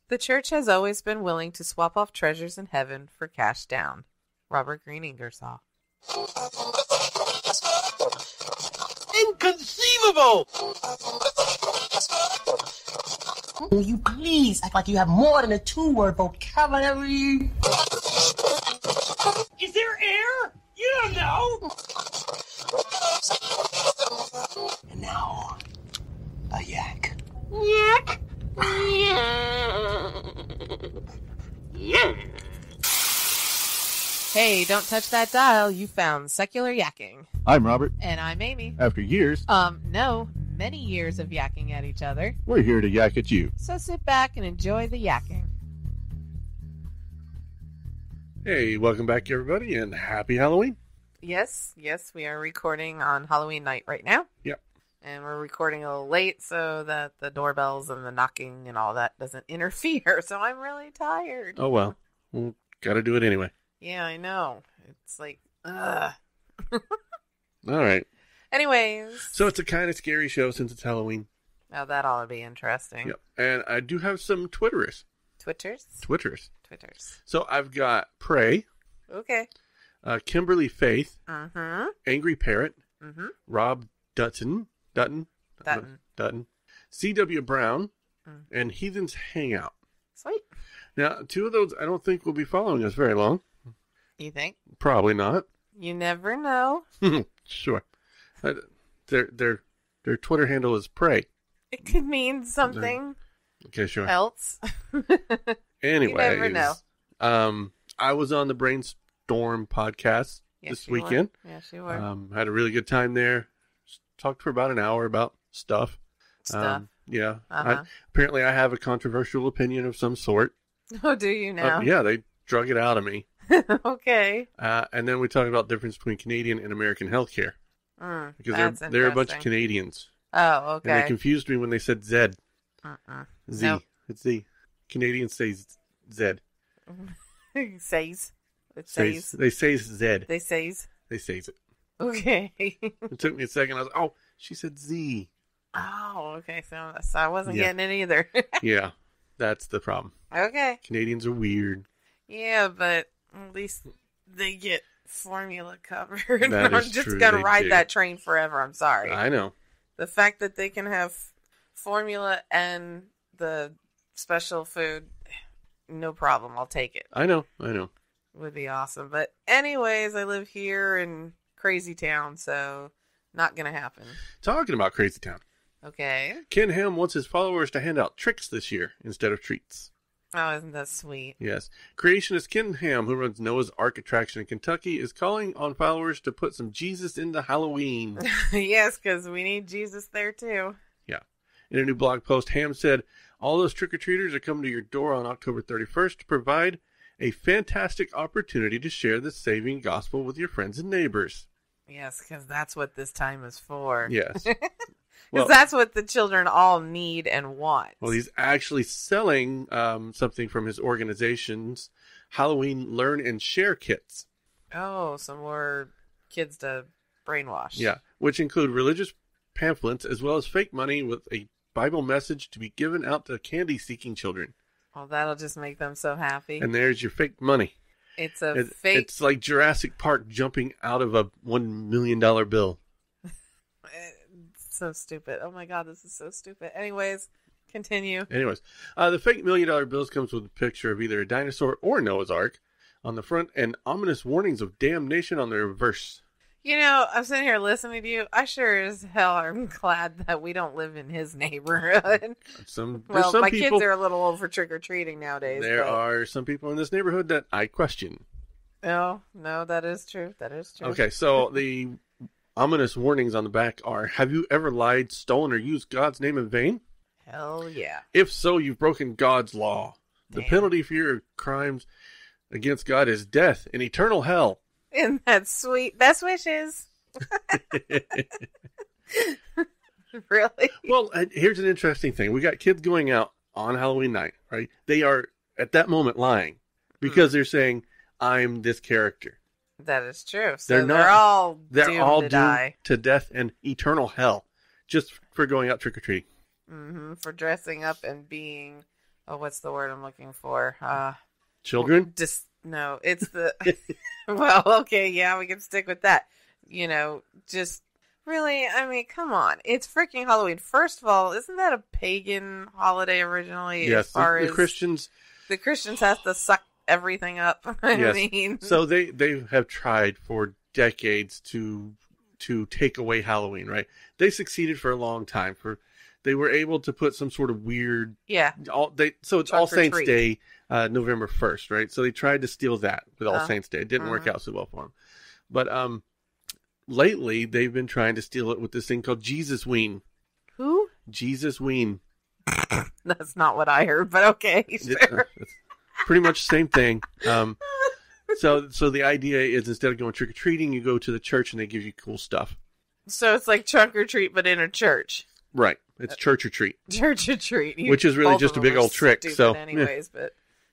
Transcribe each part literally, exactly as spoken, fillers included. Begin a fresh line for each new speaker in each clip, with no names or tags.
The church has always been willing to swap off treasures in heaven for cash down. Robert Greene Ingersoll.
Inconceivable!
Will you please act like you have more than a two-word vocabulary?
Is there air? You don't know!
And now, a yak.
Yak! Yeah.
Hey, don't touch that dial. You found Secular Yakking.
I'm Robert.
And I'm Amy.
After years,
Um, no, many years of yakking at each other.
we're here to yak at you.
So sit back and enjoy the yakking.
Hey, welcome back, everybody, and happy Halloween.
Yes, yes, we are recording on Halloween night right now.
Yep.
And we're recording a little late so that the doorbells and the knocking and all that doesn't interfere. So I'm really tired.
Oh, well. Well, gotta do it anyway.
Yeah, I know. It's like, ugh.
All right.
Anyways.
So it's a kind of scary show since it's Halloween.
Oh, that ought to be interesting.
Yep. And I do have some Twitterers.
Twitters?
Twitters.
Twitters.
So I've got Prey,
Okay.
uh, Kimberly Faith,
Mm-hmm.
Angry Parrot,
Mm-hmm.
Rob Dutton, Dutton,
Dutton.
Dutton, C W Brown,
Mm.
and Heathens Hangout.
Sweet.
Now, two of those I don't think will be following us very long.
You think?
Probably not.
You never know.
Sure. Uh, their their their Twitter handle is Prey.
It could mean something
Okay, sure.
else.
Anyways,
never know.
Um, I was on the Brainstorm podcast
Yes,
this
you were.
weekend.
Yes, you were.
Um, had a really good time there. Just talked for about an hour about stuff.
Stuff.
Um, yeah.
Uh-huh.
I, apparently, I have a controversial opinion of some sort.
Oh, do you
Uh,
now?
yeah, they drug it out of me.
Okay.
Uh, and then we talked about the difference between Canadian and American healthcare
Mm,
because
that's
they're they're a bunch of
interesting.
Canadians.
Oh,
And they
okay.
confused me when they said Z.
Uh-uh.
Z.
Nope.
It's Z. Canadians say Z.
It says. It
Says,
says.
they say Z.
They says.
They say it.
Okay.
It took me a second. I was like, oh, she said Z.
Oh, okay. So, so I wasn't
Yeah.
getting it either.
Yeah, that's the problem.
Okay.
Canadians are weird.
Yeah, but at least they get formula covered.
That
I'm
is
just
true,
gonna
they
ride
do.
that train forever. I'm sorry.
I know.
The fact that they can have formula and the special food, no problem. I'll take it.
I know. I know.
Would be awesome. But anyways, I live here in Crazy Town, so not gonna happen.
Talking about Crazy Town.
Okay.
Ken Ham wants his followers to hand out tricks this year instead of treats.
Oh, isn't that sweet?
Yes. Creationist Ken Ham, who runs Noah's Ark attraction in Kentucky, is calling on followers to put some Jesus into Halloween.
Yes, because we need Jesus there too.
Yeah. In a new blog post, Ham said, all those trick-or-treaters are coming to your door on October thirty-first to provide a fantastic opportunity to share the saving gospel with your friends and neighbors.
Yes, because that's what this time is for.
Yes.
Because
Well,
that's what the children all need and want.
well, he's actually selling um, something from his organization's Halloween Learn and Share kits.
Oh, some more kids to brainwash.
Yeah, which include religious pamphlets as well as fake money with a Bible message to be given out to candy-seeking children.
Well, that'll just make them so happy.
And there's your fake money.
It's a
It-
fake.
It's like Jurassic Park jumping out of a one million dollar bill.
It's so stupid. Oh my god, this is so stupid. Anyways, continue.
Anyways, uh, the fake million dollar bills comes with a picture of either a dinosaur or Noah's Ark on the front and ominous warnings of damnation on the reverse.
You know, I'm sitting here listening to you. I sure as hell am glad that we don't live in his neighborhood.
Some, there's
Well,
some
my
people,
kids are a little old for trick or treating nowadays.
there
but...
are some people in this neighborhood that I question.
No, no, that is true. That is true.
Okay, so the ominous warnings on the back are, have you ever lied, stolen, or used God's name in vain?
Hell yeah.
If so, you've broken God's law. The
Damn.
penalty for your crimes against God is death and eternal hell.
Isn't that sweet? Best wishes. Really?
Well, uh, here's an interesting thing. We got kids going out on Halloween night, right? They are, at that moment, lying because they're saying, I'm this character.
That is true. So
They're
they're,
not-
all
They're
doomed
all
to
doomed
die.
to death and eternal hell just for going out trick-or-treating.
Hmm For dressing up and being oh, what's the word I'm looking for? Uh,
Children?
Just no, it's the. Well, okay, yeah, we can stick with that. You know, just really, I mean, come on, it's freaking Halloween. First of all, isn't that a pagan holiday originally?
Yes,
as far
the, the
as
Christians.
the Christians have to suck everything up. I
Yes.
mean,
So they, they have tried for decades to to take away Halloween, right? They succeeded for a long time. For they were able to put some sort of weird
yeah,
all they so it's
Trunk
All
or
Saints
treat.
Day, uh, November first, right? So they tried to steal that with All
Uh,
Saints Day. It didn't work
mhm.
out so well for them. But um, lately they've been trying to steal it with this thing called Jesus Ween.
who?
Jesus Ween.
That's not what I heard, but okay,
It-
sure.
it's pretty much the same thing. Um, so so the idea is instead of going trick or treating, you go to the church and they give you cool stuff.
So it's like trunk or treat, but in a church.
Right. It's church or treat.
Church or treat, You-
Which is really
both
just
of
a
them
big
are
old trick,
stupid
so, yeah.
anyways, but.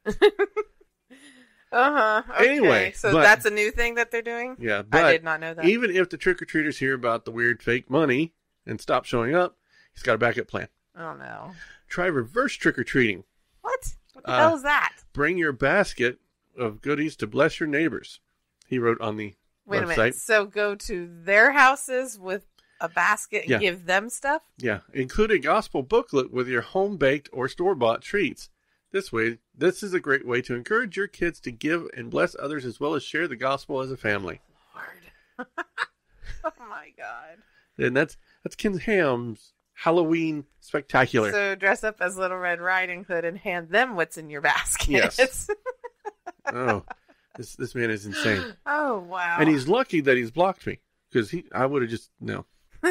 Uh huh. Okay.
Anyway,
so
but-
that's a new thing that they're doing.
Yeah, but
I did not know that.
even if the trick or treaters hear about the weird fake money and stop showing up, he's got a backup plan.
Oh no!
Try reverse trick or treating.
What? What the
Uh,
hell is that?
Bring your basket of goodies to bless your neighbors. He wrote on the
Wait a
website.
minute. So go to their houses with a basket and
Yeah.
give them stuff.
Yeah, include a gospel booklet with your home baked or store bought treats. This way, this is a great way to encourage your kids to give and bless others as well as share the gospel as a family.
Lord. Oh my God.
And that's that's Ken Ham's Halloween Spectacular.
So dress up as Little Red Riding Hood and hand them what's in your basket.
Yes. Oh, this this man is insane.
Oh wow.
And he's lucky that he's blocked me because he I would have just no.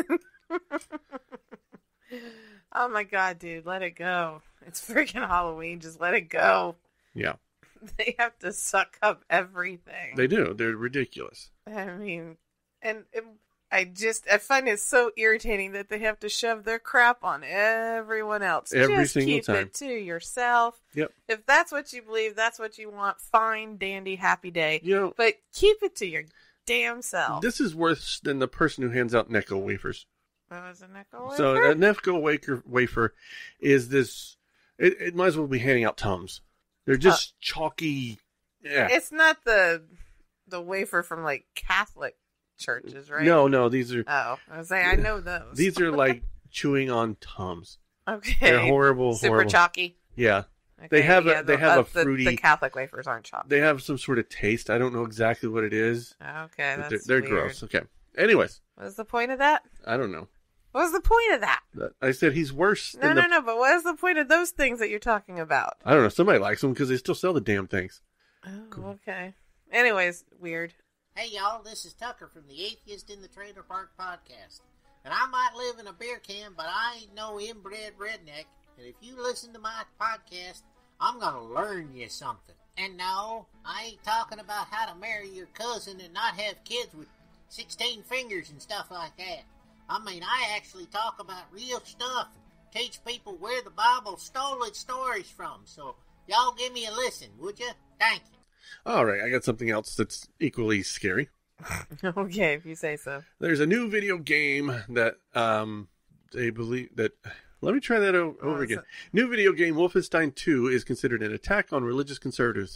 Oh my God, dude, let it go. It's freaking Halloween. Just let it go.
Yeah,
They have to suck up everything.
they do. They're ridiculous.
I mean, and, and I just, I find it so irritating that they have to shove their crap on everyone else.
Every
just
single
keep
time.
it to yourself.
Yep.
If that's what you believe, that's what you want, fine, dandy, happy day.
You know,
But keep it to your damn self.
this is worse than the person who hands out Necco wafers.
What was a nickel
So
wafer?
a Necco wafer wafer is this. It, it might as well be handing out Tums. They're just chalky. Yeah.
It's not the the wafer from like Catholic churches, right?
No, no. These are
Oh, I was saying I know those.
these are like chewing on Tums.
okay.
They're horrible.
Super
horrible.
chalky.
Yeah.
Okay,
They have a-
yeah,
they
the-
have
uh,
a fruity-
The, the Catholic wafers aren't chalky.
They have some sort of taste. I don't know exactly what it is.
Okay,
But
that's
they're they're
weird.
gross. Okay. Anyways,
What was the point of that?
I don't know.
What was the point of that?
I said he's worse
No,
than
no,
the.
no. But what is the point of those things that you're talking about?
I don't know. Somebody likes them because they still sell the damn things.
Oh, okay. Anyways, weird.
Hey y'all, this is Tucker from the Atheist in the Trailer Park podcast. And I might live in a beer can, but I ain't no inbred redneck. And if you listen to my podcast, I'm gonna learn you something. And no, I ain't talking about how to marry your cousin and not have kids with sixteen fingers and stuff like that. I mean, I actually talk about real stuff and teach people where the Bible stole its stories from. So y'all give me a listen, would you? Thank you.
All right, I got something else that's equally scary.
Okay, if you say so.
There's a new video game that um they believe that. Let me try that o-
What
over
is
again.
it?
New video game Wolfenstein two is considered an attack on religious conservatives.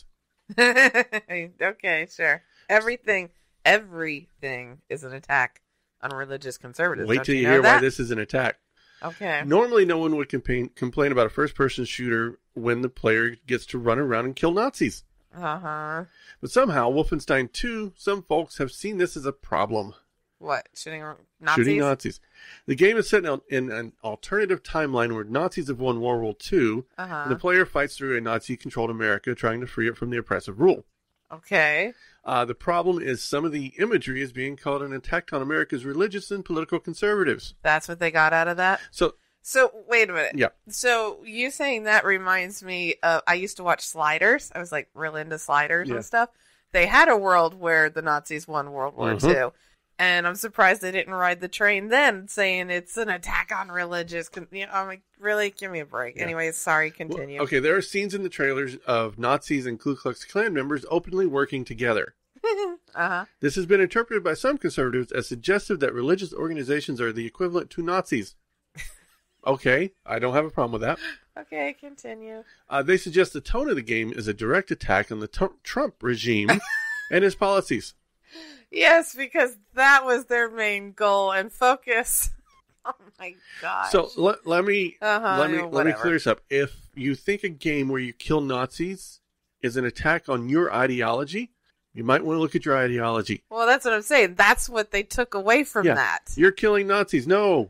Okay, sure. Everything, everything is an attack on religious conservatives.
Wait
Don't
till you,
know
hear
that?
why this is an attack.
Okay.
Normally, no one would complain, complain about a first-person shooter when the player gets to run around and kill Nazis.
Uh huh.
But somehow, Wolfenstein two, some folks have seen this as a problem.
What? Shooting Nazis?
Shooting Nazis. The game is set in, in an alternative timeline where Nazis have won World War Two,
Uh huh.
and the player fights through a Nazi-controlled America trying to free it from the oppressive rule.
Okay.
Uh, the problem is some of the imagery is being called an attack on America's religious and political conservatives.
That's what they got out of that?
So,
So, wait a minute.
yeah.
So, you saying that reminds me of, I used to watch Sliders. I was like real into Sliders
Yeah.
and stuff. They had a world where the Nazis won World War
Mhm.
Two. And I'm surprised they didn't ride the train then, saying it's an attack on religious. Con- you know, I'm like, really? Give me a break.
Yeah.
Anyways, sorry,
Well,
continue.
okay, there are scenes in the trailers of Nazis and Ku Klux Klan members openly working together.
uh-huh.
This has been interpreted by some conservatives as suggestive that religious organizations are the equivalent to Nazis. Okay, I don't have a problem with that.
Okay, continue.
Uh, they suggest the tone of the game is a direct attack on the t- Trump regime and his policies.
Yes, because that was their main goal and focus. Oh my gosh.
So let, let me
Uh-huh,
let me
yeah,
let me
whatever.
clear this up. If you think a game where you kill Nazis is an attack on your ideology, you might want to look at your ideology.
Well, that's what I'm saying. That's what they took away from
Yeah.
that.
You're killing Nazis. No.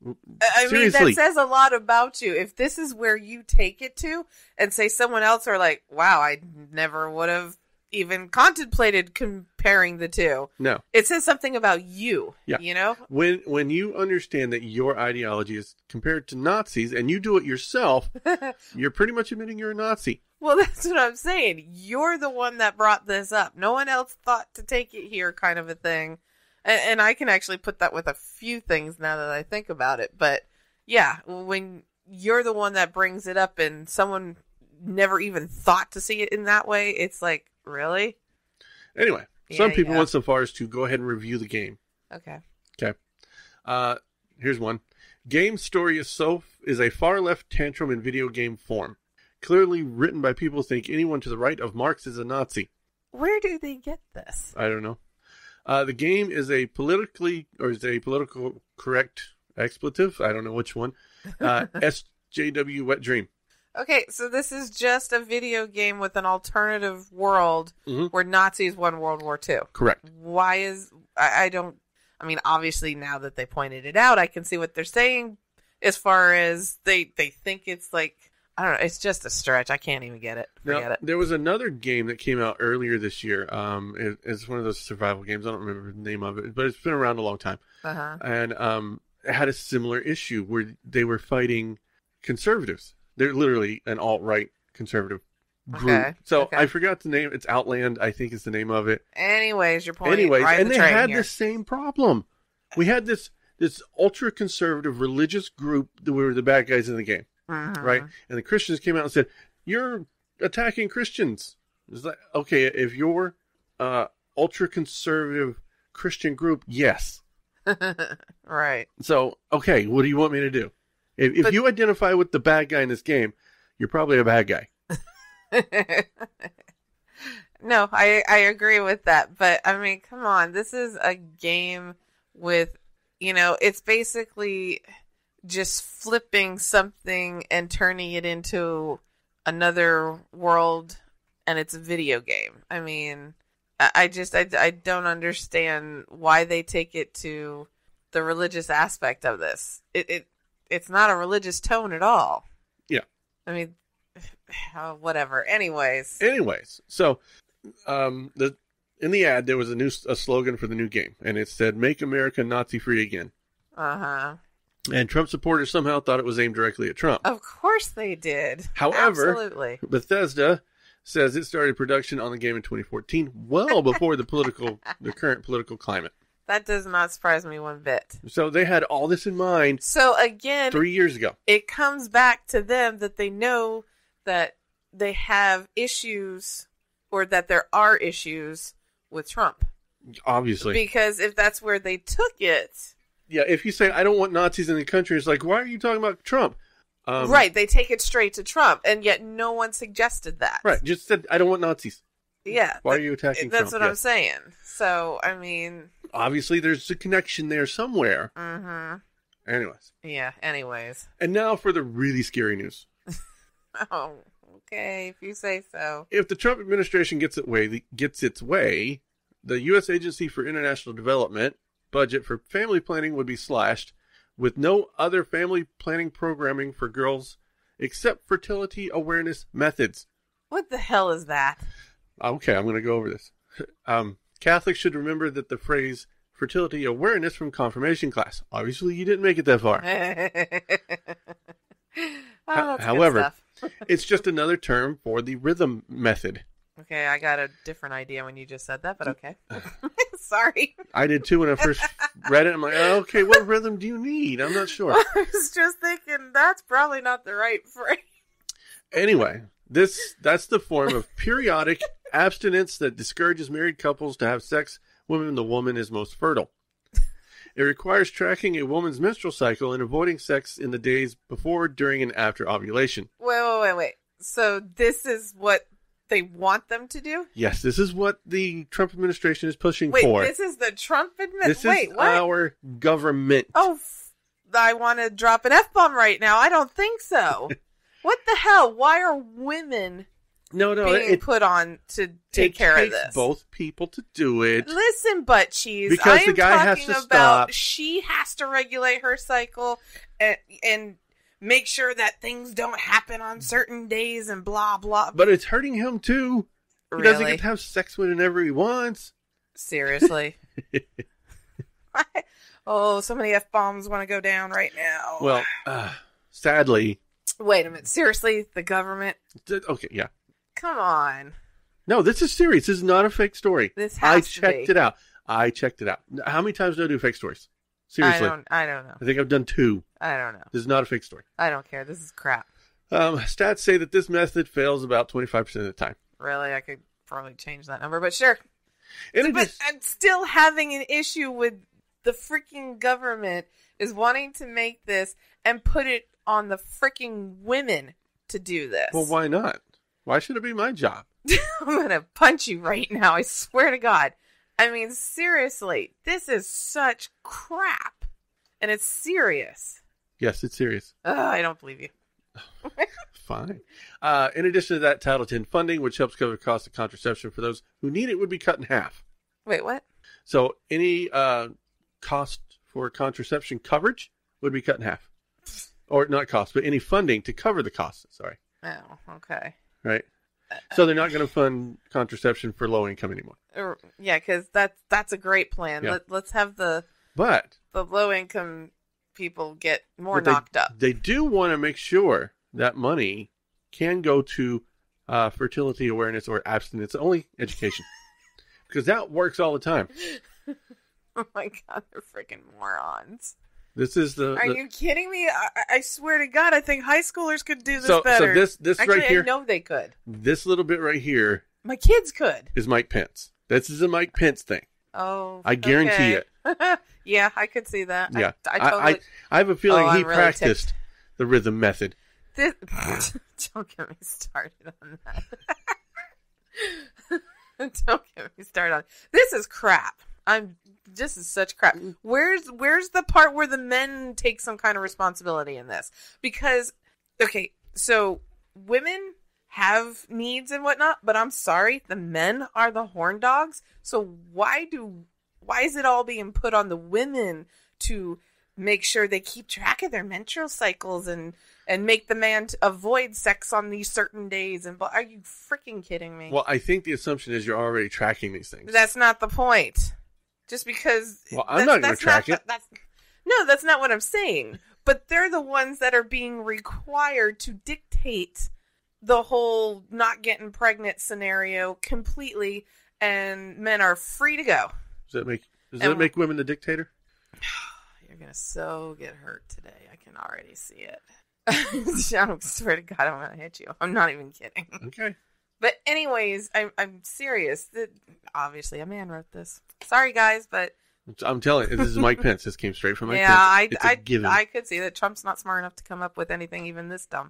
I
Seriously.
mean, that says a lot about you. If this is where you take it to, and say someone else are like, wow, I never would have even contemplated comparing the two.
No.
It says something about you,
Yeah.
you know?
When when you understand that your ideology is compared to Nazis and you do it yourself, you're pretty much admitting you're a Nazi.
Well, that's what I'm saying. You're the one that brought this up. No one else thought to take it here, kind of a thing. And, and I can actually put that with a few things now that I think about it. But yeah, when you're the one that brings it up and someone never even thought to see it in that way, it's like, really?
Anyway,
Yeah,
some people
yeah.
went so far as to go ahead and review the game.
Okay.
Okay. Uh, here's one. Game story is so is a far left tantrum in video game form. Clearly written by people who think anyone to the right of Marx is a Nazi.
Where do they get this?
I don't know. Uh, the game is a politically or is a political correct expletive. I don't know which one. Uh, S J W Wet Dream.
Okay, so this is just a video game with an alternative world
Mhm.
where Nazis won World War Two.
Correct.
Why is I, I don't I mean obviously now that they pointed it out I can see what they're saying as far as they they think it's like I don't know, it's just a stretch. I can't even get it. Forget
Now,
it.
there was another game that came out earlier this year. Um, it, it's one of those survival games. I don't remember the name of it, but it's been around a long time.
Uh-huh.
And um, it had a similar issue where they were fighting conservatives. They're literally an alt-right conservative group.
Okay,
So
okay.
I forgot the name. It's Outland, I think is the name of it.
Anyways, you're pointing
Anyways,
right
and
the
they
train
had
here.
the same problem. We had this this ultra-conservative religious group that were the bad guys in the game.
Mhm.
Right? And the Christians came out and said, "You're attacking Christians." It's like, okay, if you're uh, ultra conservative Christian group, yes.
Right.
So, okay, what do you want me to do? If, if
But-
you identify with the bad guy in this game, you're probably a bad guy.
No, I I agree with that, but I mean, come on, this is a game with, you know, it's basically just flipping something and turning it into another world, and it's a video game. I mean, I, I just I, I don't understand why they take it to the religious aspect of this. It it it's not a religious tone at all.
Yeah.
I mean, uh, whatever. Anyways.
Anyways, so um, the in the ad there was a new a slogan for the new game, and it said "Make America Nazi Free Again."
Uh huh.
And Trump supporters somehow thought it was aimed directly at Trump.
Of course they did.
However,
Absolutely.
Bethesda says it started production on the game in twenty fourteen, well before the political, the current political climate.
That does not surprise me one bit.
So they had all this in mind
So again,
three years ago.
it comes back to them that they know that they have issues or that there are issues with Trump.
Obviously,
Because if that's where they took it,
yeah. If you say I don't want Nazis in the country, it's like, why are you talking about Trump? Um,
right, they take it straight to Trump, and yet no one suggested that.
right. Just said I don't want Nazis.
Yeah.
Why are you attacking
That's
Trump?
what I'm
Yes.
saying. So, I mean,
Obviously, there's a connection there somewhere.
mhm.
Anyways,
Yeah, anyways.
and now for the really scary news.
Oh, okay, if you say so.
If the Trump administration gets it way gets its way, the U S Agency for International Development budget for family planning would be slashed, with no other family planning programming for girls except fertility awareness methods.
What the hell is that?
Okay, I'm going to go over this. Um, Catholics should remember that the phrase fertility awareness from confirmation class. Obviously, you didn't make it that far.
Oh, that's good
However,
stuff.
It's just another term for the rhythm method.
Okay, I got a different idea when you just said that, but okay. Sorry.
I did too when I first read it. I'm like, oh, okay, what rhythm do you need? I'm not sure.
I was just thinking that's probably not the right phrase.
Anyway, this that's the form of periodic abstinence that discourages married couples to have sex when the woman is most fertile. It requires tracking a woman's menstrual cycle and avoiding sex in the days before, during, and after ovulation.
Wait, wait, wait, wait. So this is what they want them to do?
Yes, this is what the Trump administration is pushing
Wait,
for.
this is the Trump administration?
This
Wait,
is
what?
our government.
Oh, f- I want to drop an F-bomb right now. I don't think so. What the hell? Why are women
no, no,
being
it,
put on to take
it
care of
takes
this?
both people to do it.
Listen, butt cheese.
Because
I am
the guy has
talking
to
about
stop.
she has to regulate her cycle and, and make sure that things don't happen on certain days and blah blah.
But it's hurting him too. He
Really?
doesn't get to have sex whenever he wants.
Seriously. Oh, so many F bombs want to go down right now.
Well, uh, sadly,
wait a minute. Seriously, the government?
th- okay, yeah.
Come on.
No, this is serious. This is not a fake story.
This
I
has to
checked
be.
it out. I checked it out. How many times do I do fake stories? Seriously.
I don't. I don't know.
I think I've done two.
I don't know.
This is not a fake story.
I don't care. This is crap.
Um, stats say that this method fails about twenty-five percent of the time.
Really, I could probably change that number, but sure.
And it
But
is-
I'm still having an issue with the freaking government is wanting to make this and put it on the freaking women to do this.
well, why not? Why should it be my job?
I'm gonna punch you right now. I swear to God. I mean, seriously, this is such crap, and it's serious.
Yes, it's serious.
Ugh, I don't believe you.
Fine. Uh, in addition to that, Title ten funding, which helps cover the cost of contraception for those who need it, would be cut in half.
Wait, what?
So any uh, cost for contraception coverage would be cut in half. Or not cost, but any funding to cover the cost. Sorry.
Oh, okay.
Right? So they're not going to fund contraception for low income anymore.
Or, yeah, because that's that's a great plan.
Yeah.
Let, let's have the
But
the low income people get more
but they-
knocked up.
They do want to make sure that money can go to uh, fertility awareness or abstinence only education. Because that works all the time.
Oh my God, they're freaking morons.
This is the...
Are
the-
you kidding me? I, I swear to God, I think high schoolers could do this
so,
better.
so this, this
Actually,
right here,
I know they could.
this little bit right here
My kids could.
is Mike Pence. This is a Mike Pence thing.
Oh,
I guarantee
okay. Yeah, I could see that.
Yeah.
I, I totally.
I, I have a feeling
Oh,
he
I'm really
practiced the rhythm method.
This... Don't get me started on that. Don't get me started on this. Is crap. I'm. This is such crap. Where's Where's the part where the men take some kind of responsibility in this? Because, okay, so women have needs and whatnot, but I'm sorry, the men are the horn dogs. So why do why is it all being put on the women to make sure they keep track of their menstrual cycles and and make the man to avoid sex on these certain days? And are you freaking kidding me?
Well, I think the assumption is you're already tracking these things.
That's not the point. Just because.
Well, I'm
that's-
not gonna
that's
track
the-
it.
That's, no, that's not what I'm saying. But they're the ones that are being required to dictate the whole not getting pregnant scenario completely, and men are free to go.
Does that make Does
And-
that make women the dictator?
You're gonna so get hurt today. I can already see it. I swear to God, I'm gonna hit you. I'm not even kidding.
Okay.
But anyways, I'm I'm serious. The, obviously, a man wrote this. Sorry, guys, but
I'm telling you, this is Mike Pence. This came straight from Mike
yeah,
Pence.
I
It's a
I,
given.
I could see that Trump's not smart enough to come up with anything even this dumb.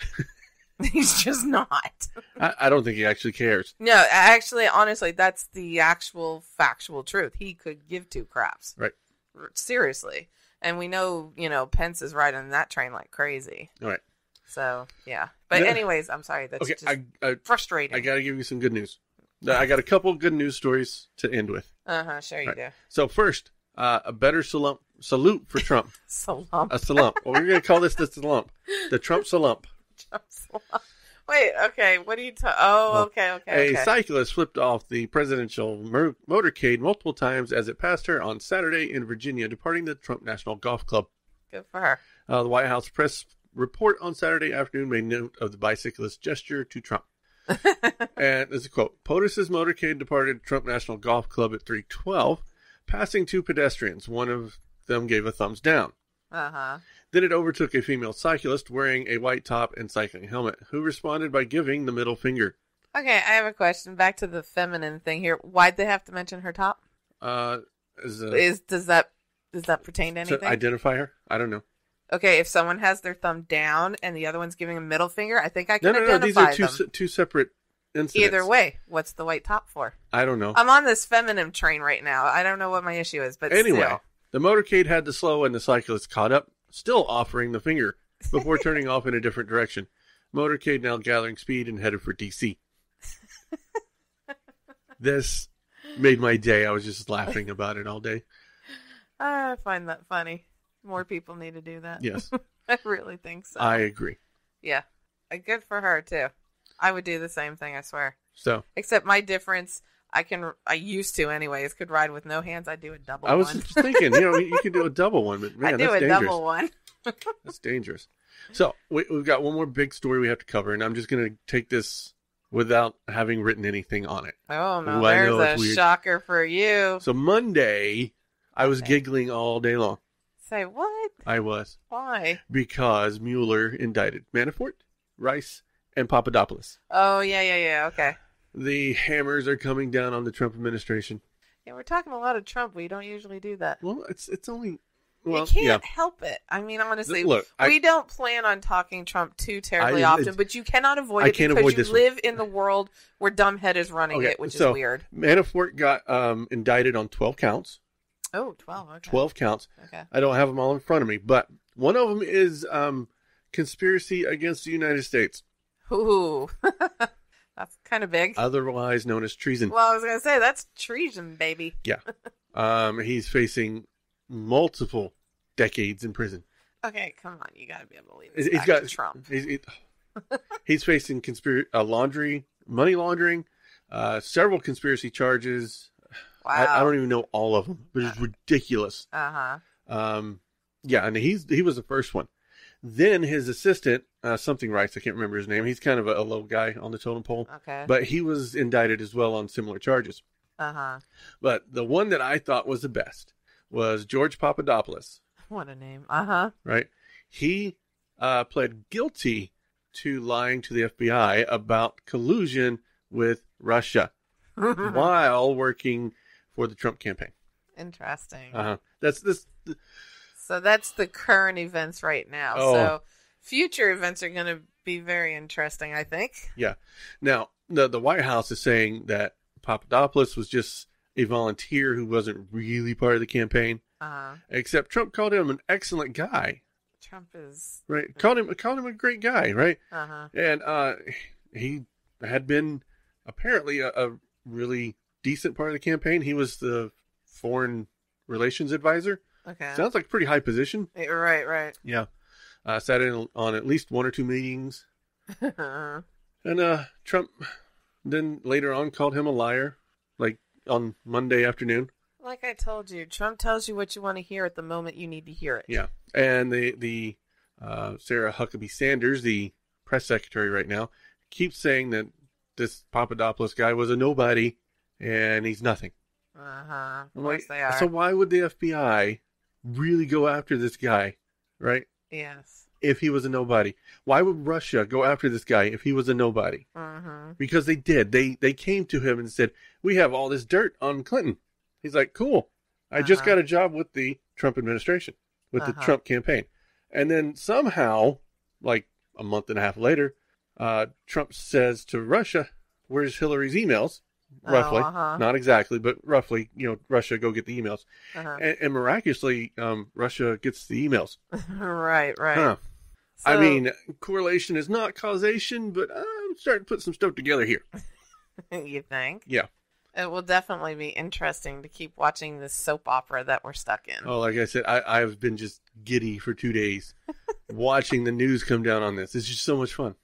He's just not.
I, I don't think he actually cares.
No, actually, honestly, that's the actual factual truth. He could give two craps.
Right.
Seriously. And we know, you know, Pence is riding that train like crazy.
All right.
So, yeah. But
Yeah.
anyways, I'm sorry. That's
Okay.
just
I I,
frustrating.
I got to give you some good news. I got a couple good news stories to end with.
Uh-huh, sure you
Right.
do.
So first, uh, a better salum, salute for Trump.
Salump.
A salump. Well, we're going to call this the salump. The Trump salump.
Wait, okay. What are you ta- Oh, okay, okay,
A
okay.
cyclist flipped off the presidential mer- motorcade multiple times as it passed her on Saturday in Virginia, departing the Trump National Golf Club.
Good for her.
Uh, the White House press report on Saturday afternoon made note of the bicyclist's gesture to Trump. And there's a quote. POTUS's motorcade departed Trump National Golf Club at three twelve, passing two pedestrians. One of them gave a thumbs down.
Uh-huh.
Then it overtook a female cyclist wearing a white top and cycling helmet, who responded by giving the middle finger.
Okay, I have a question. Back to the feminine thing here. Why'd they have to mention her top?
Uh, as a,
Is Does that Does that pertain to
So
anything?
identifier? I don't know.
Okay, if someone has their thumb down and the other one's giving a middle finger, I think I
No,
can
no, no. These
identify
are two
them.
se- two separate incidents.
Either way, what's the white top for?
I don't know.
I'm on this feminine train right now. I don't know what my issue is, but
Anyway,
still.
the motorcade had to slow and the cyclist caught up, still offering the finger before turning off in a different direction. Motorcade now gathering speed and headed for D C. This made my day. I was just laughing about it all day.
I find that funny. More people need to do that.
Yes,
I really think so.
I agree.
Yeah. Uh, Good for her, too. I would do the same thing, I swear.
So
Except my difference, I can, I used to anyways, could ride with no hands. I do a double
I was
one.
just thinking, you know, you could do a double one, but man,
I do
that's
a
dangerous.
double one.
That's dangerous. So we, we've got one more big story we have to cover, and I'm just going to take this without having written anything on it.
Oh, no,
Ooh, I know,
there's
it's
a
weird.
shocker for you.
So Monday, I was
Okay.
giggling all day long.
Say, what?
I was.
Why?
Because Mueller indicted Manafort, Rice, and Papadopoulos.
Oh, yeah, yeah, yeah, okay.
The hammers are coming down on the Trump administration.
Yeah, we're talking a lot of Trump. We don't usually do that.
Well, it's it's only well,
you can't
yeah.
help it. I mean, honestly,
Look, I-
we don't plan on talking Trump too terribly
I-
often,
it's-
but you cannot avoid
I
it
can't
because
avoid
you
this one.
live in the world where dumbhead is running
Okay,
it, which
so
is weird.
Manafort got um, indicted on twelve counts.
Oh, twelve, okay.
twelve counts.
Okay.
I don't have them all in front of me, but one of them is um, conspiracy against the United States,
Ooh. That's kind of big.
otherwise known as treason.
Well, I was going to say, that's treason, baby.
Yeah. Um, he's facing multiple decades in prison.
Okay, come on. You got to be able to leave this
He's
back
got
to Trump.
He's, he- he's facing conspiracy, uh, laundry, money laundering, uh, several conspiracy charges.
Wow.
I, I don't even know all of them, but it's ridiculous.
Uh-huh.
Um, yeah, and he's he was the first one. Then his assistant, uh, something Rice, I can't remember his name. He's kind of a, a low guy on the totem pole,
Okay.
but he was indicted as well on similar charges.
Uh-huh.
But the one that I thought was the best was George Papadopoulos.
What a name. Uh-huh.
Right? He uh, pled guilty to lying to the F B I about collusion with Russia while working for the Trump campaign.
Interesting.
Uh-huh. That's this.
So that's the current events right now.
Oh.
So future events are going to be very interesting, I think.
Yeah. Now, the the White House is saying that Papadopoulos was just a volunteer who wasn't really part of the campaign.
Uh-huh.
Except Trump called him an excellent guy,
Trump is...
right? Called him called him a great guy, right?
Uh-huh.
And uh, he had been apparently a, a really decent part of the campaign. He was the foreign relations advisor.
Okay.
Sounds like a pretty high position.
Eh, Right, right.
Yeah. Uh, sat in on at least one or two meetings.
Uh-huh.
And uh, Trump then later on called him a liar, like on Monday afternoon.
Like I told you, Trump tells you what you want to hear at the moment you need to hear it.
Yeah. And the, the uh, Sarah Huckabee Sanders, the press secretary right now, keeps saying that this Papadopoulos guy was a nobody and he's nothing.
Uh-huh. Of
I'm
course
like,
they are.
so why would the F B I really go after this guy, right?
Yes.
If he was a nobody. Why would Russia go after this guy if he was a nobody?
Mm-hmm.
Because they did. They they came to him and said, we have all this dirt on Clinton. He's like, cool. I just
Uh-huh.
got a job with the Trump administration, with the
Uh-huh.
Trump campaign. And then somehow, like a month and a half later, uh, Trump says to Russia, where's Hillary's emails? Roughly.
Oh, uh-huh.
Not exactly, but roughly, you know, Russia, go get the emails.
Uh-huh.
And, and miraculously, um, Russia gets the emails.
right, right.
Huh. I
So-
mean, correlation is not causation, but I'm starting to put some stuff together here.
you think?
Yeah.
It will definitely be interesting to keep watching this soap opera that we're stuck in.
Oh, like I said, I, I've been just giddy for two days watching the news come down on this. It's just so much fun.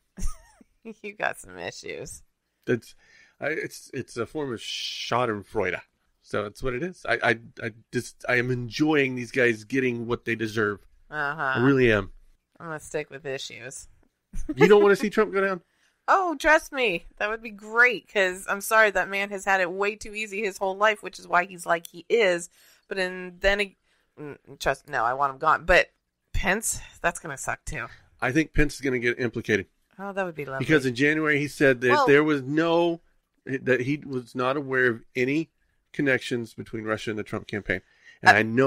You got some issues.
It's, I, it's, it's a form of Schadenfreude. So that's what it is. I, I, I just, I am enjoying these guys getting what they deserve.
Uh-huh.
I really am.
I'm going to stick with issues.
You don't want to see Trump go down?
Oh, trust me. That would be great because I'm sorry that man has had it way too easy his whole life, which is why he's like he is. But in, then, he, mm, trust no, I want him gone. But Pence, that's going to suck too.
I think Pence is going to get implicated.
Oh, that would be lovely.
Because in January he said that
Well-
there was no, that he was not aware of any connections between Russia and the Trump campaign. And
Uh,
I know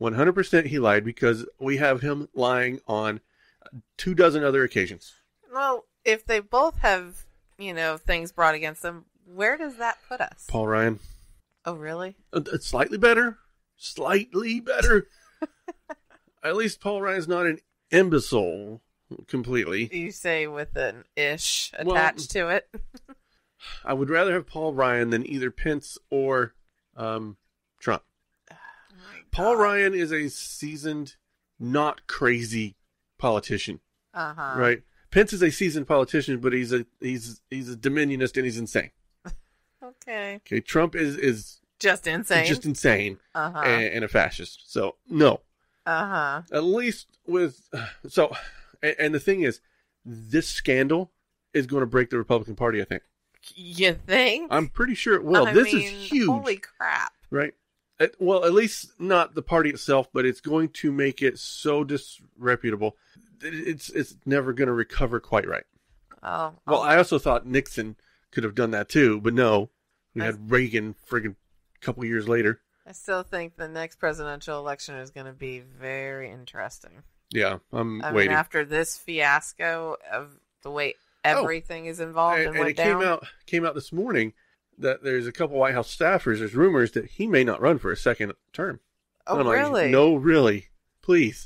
one hundred percent he lied because we have him lying on two dozen other occasions.
Well, if they both have, you know, things brought against them, where does that put us?
Paul Ryan.
Oh, really?
Uh, slightly better. Slightly better. At least Paul Ryan's not an imbecile completely.
You say with an ish
Well,
attached to it.
I would rather have Paul Ryan than either Pence or um, Trump.
Oh my
Paul
God.
Ryan is a seasoned, not crazy politician,
Uh-huh.
right? Pence is a seasoned politician, but he's a he's he's a dominionist and he's insane.
Okay.
Okay, Trump is is
Just insane.
just insane
uh-huh.
and, and a fascist. So no,
uh-huh.
at least with so, and, and the thing is, this scandal is going to break the Republican Party. I think.
You think?
I'm pretty sure it will.
I
this
mean,
is huge,
Holy crap.
right? At, well, at least not the party itself, but it's going to make it so disreputable. that It's it's never going to recover quite right.
Oh.
Well,
oh.
I also thought Nixon could have done that too, but no, we
I-
had Reagan friggin' a couple years later.
I still think the next presidential election is going to be very interesting.
Yeah, I'm
I
waiting.
mean, after this fiasco of the way everything is involved
and
and,
and
went
it came
down.
out came out this morning that there's a couple White House staffers. There's rumors that he may not run for a second term.
Oh,
I'm like,
really?
no, really, please,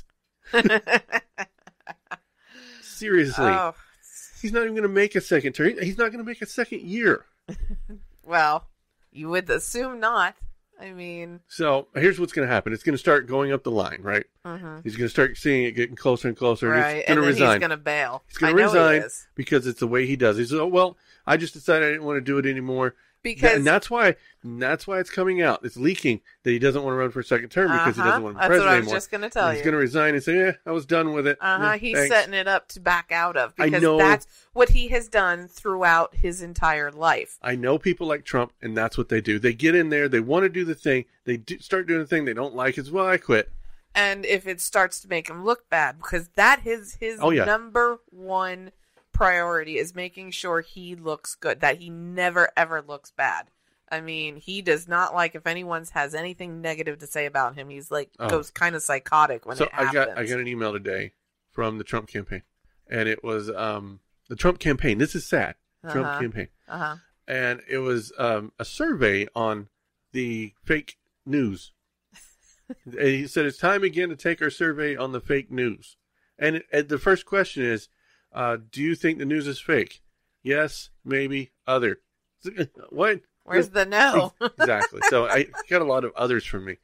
seriously.
Oh,
He's not even going to make a second term. He's not going to make a second year.
well, you would assume not. I mean,
So here's what's going to happen. It's going to start going up the line, right?
mhm.
He's going to start seeing it getting closer and closer. And
right,
he's
and
going to
then
resign.
he's going to bail.
He's going
I
to
know he
resign
is.
because it's the way he does. He's oh well. I just decided I didn't want to do it anymore.
Because
and that's why that's why it's coming out. It's leaking that he doesn't want to run for a second term because he
Uh-huh.
doesn't want to be
That's
president
what I was
anymore.
just going to tell
And
you.
he's going to resign and say, "Yeah, I was done with it."
Uh huh.
Yeah,
He's
thanks.
setting it up to back out of
I
because
know.
that's what he has done throughout his entire life.
I know people like Trump, and that's what they do. They get in there, they want to do the thing, they do, start doing the thing they don't like. It's well, I quit.
And if it starts to make him look bad, because that is his
Oh, yeah.
number one priority is making sure he looks good, that he never ever looks bad. I mean, he does not like if anyone has anything negative to say about him. He's like
Oh.
goes kind of psychotic when
so
it
I
happens.
got I got an email today from the Trump campaign, and it was um the Trump campaign. This is sad. Trump
Uh-huh.
campaign,
Uh huh.
and it was um a survey on the fake news. And he said it's time again to take our survey on the fake news. And, it, and the first question is, uh, do you think the news is fake? Yes, maybe, other. What?
Where's the no?
Exactly. So I got a lot of others from me.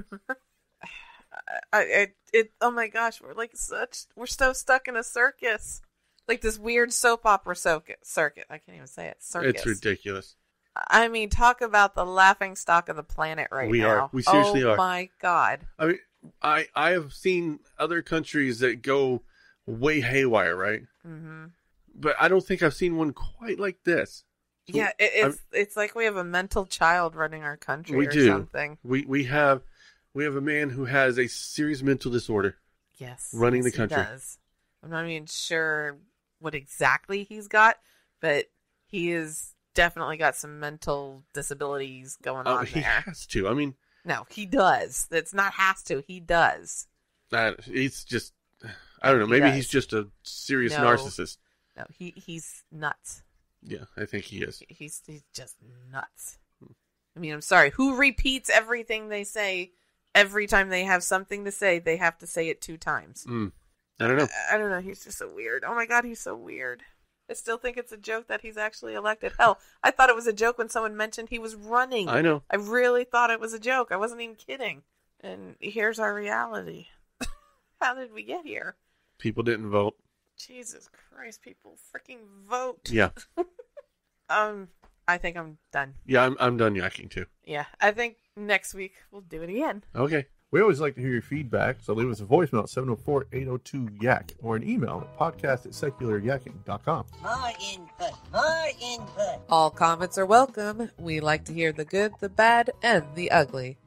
I, I, it. Oh my gosh, we're like such. We're so stuck in a circus, like this weird soap opera circuit. Circuit. I can't even say it. Circus.
It's ridiculous.
I mean, talk about the laughing stock of the planet right
We
now.
are. We seriously
oh
are.
my god.
I mean, I I have seen other countries that go way haywire, right?
Mm-hmm.
But I don't think I've seen one quite like this. So
Yeah, it, it's it's like we have a mental child running our country
We
or
do.
something.
We we have we have a man who has a serious mental disorder.
Yes,
Running
yes,
the country.
He does. I'm not even sure what exactly he's got, but he is definitely got some mental disabilities going
Oh,
on
he
there.
has to. I mean,
No, he does. It's not has to. He does.
that he's just. I don't know.
He
Maybe
does.
he's just a serious
No.
narcissist.
No, he he's nuts.
Yeah, I think he is.
He's he's just nuts. I mean, I'm sorry. Who repeats everything they say every time they have something to say? They have to say it two times.
Mm. I don't know.
I, I don't know. He's just so weird. Oh my god, he's so weird. I still think it's a joke that he's actually elected. Hell, I thought it was a joke when someone mentioned he was running.
I know.
I really thought it was a joke. I wasn't even kidding. And here's our reality. How did we get here?
People didn't vote.
Jesus Christ, people freaking vote.
Yeah,
Um, I think I'm done.
yeah. I'm I'm done yakking too.
Yeah, I think next week we'll do it again.
Okay.
We always like to hear your feedback, so leave us a voicemail at seven oh four, eight oh two, Y A C or an email at podcast at secular yakking dot com.
More input, more input.
All comments are welcome. We like to hear the good, the bad, and the ugly.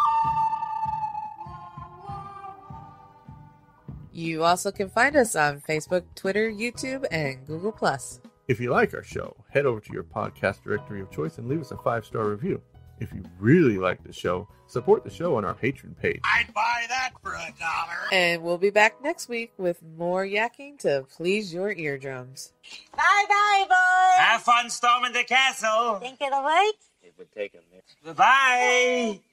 You also can find us on Facebook, Twitter, YouTube, and Google Plus.
If you like our show, head over to your podcast directory of choice and leave us a five-star review. If you really like the show, support the show on our Patreon page.
I'd buy that for a dollar.
And we'll be back next week with more yakking to please your eardrums.
Bye-bye, boys.
Have fun storming the castle.
Think it'll work?
It would take a minute. Bye-bye.